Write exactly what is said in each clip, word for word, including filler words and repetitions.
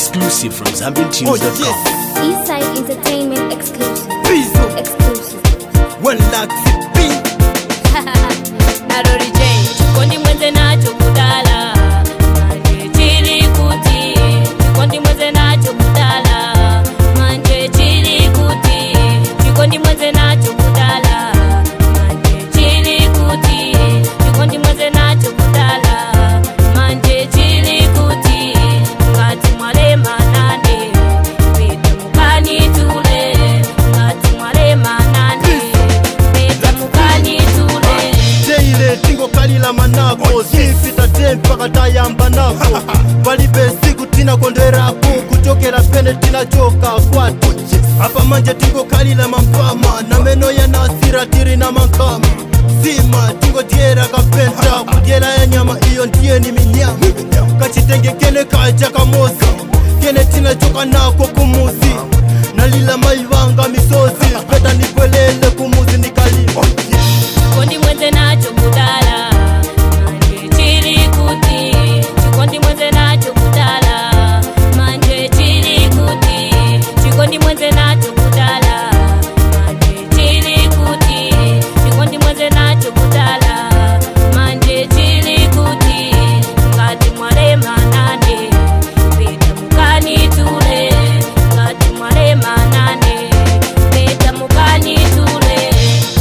Exclusive from Zambian Tunes dot com. Oh, yes. Eastside Entertainment exclusive. Bizo. Exclusive. One lakh fifty. Narori J. Kondi mwenze nacho kudala. Manje chili kuti. Kondi mwenze nacho kudala. Manje chili kuti. Kondi mwenze nacho kudala. Manje chili kuti. Kondi mwenze nacho kudala. Manje chili kuti. Ngati mwale manane. Pita mukani tule. Ngati mwale manane. Pita mukani tule. Teile tingo kalila manako. Sifita tempi paka tayamba nako. Valibe siku tina kondwerako. Kuchokera pene tina choka kwatu. Hapa manje tingo kalila mampama. Na meno ya nasira tiri na mankama. Sima tingo tiera kapenta. Kudiela ya nyama iyo ndiye ni minyama. Kachitenge kene kacha kamosi. Kene tina choka nako kumuzi. Nalila maiwanga misozi. Peta nikwelele kumuzi nikalima. Kondi mwenze nacho kudala. Manje chili kuti. Kondi mwenze nacho kudala. Manje chili kuti. Kondi mwenze nacho kudala. Manje chili kuti. Kondi mwenze nacho kudala. Manje chili kuti. Ngati mwale manane. Pita mukani tule. Ngati mwale manane. Pita mukani tule.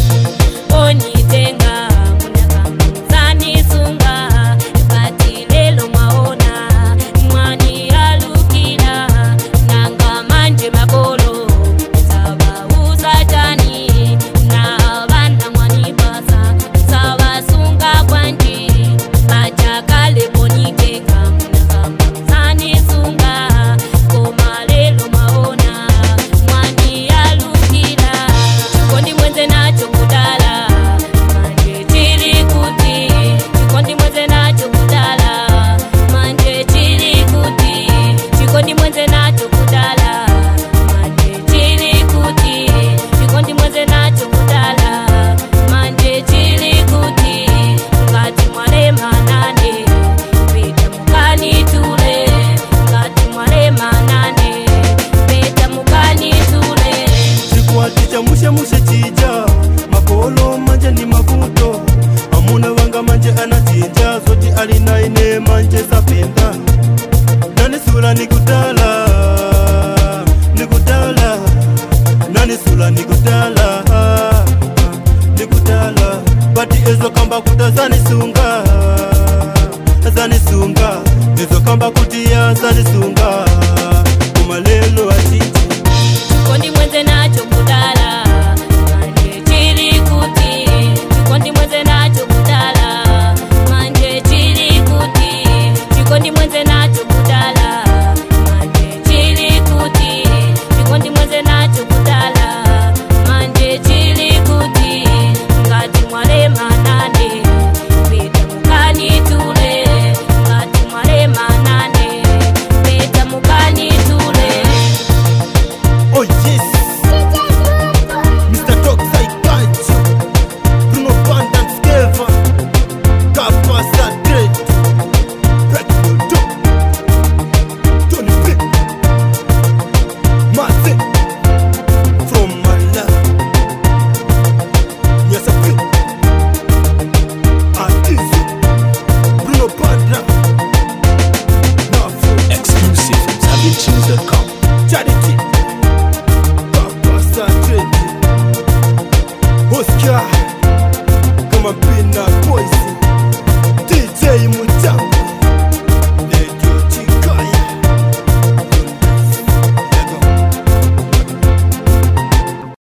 Onitenga munakambuzani sunga bati lelo maona mwani alukila nanga manje makolo sawa usatani na bana mwani basa sawa sunga kwanji acha kale bonitenga munakambuzani sunga koma lelo maona mwani alukila kondi mwenze nacho kudala. Manje chili kuti. Kondi mwenze nacho kudala. Manje chili kuti. Kondi mwenze nacho kudala. Manje chili kuti. Kondi mwenze nacho kudala. Manje chili kuti. Ngati mwale manane. Pita mukani tule. Ngati mwale manane. Pita mukani tule. Chikuatisha mushe mushe chija. Makolo manje ni mavuto. Amuna wanga manje anachinja. Zoti alinaine manje zapenda. Nani sula nikutala. Nikutala. Nani sula nikutala. Nikutala. Bati ezo kamba kuta zani sunga. Zani sunga. Ezo kamba kutia zani sunga. Kumalelo achiji. Kondi mwenze nacho kudala. Manje chili kuti. Kondi mwenze nacho kudala. Manje chili kuti. Kondi mwenze nacho kudala. Manje chili kuti. Kondi mwenze nacho kudala. Manje chili kuti. Ngati mwale manane. Pita mukani tule. Ngati mwale manane. Pita mukani tule. Oh yes. Mister Toxic Kacho. Bruno Pandan Skeva. Kappa Sadred. Breakful Top. Tony Pick. Martin. From Mala. Yes, I feel. Artist. Bruno Pandan. Now, Exclusive from Zambian Tunes dot com.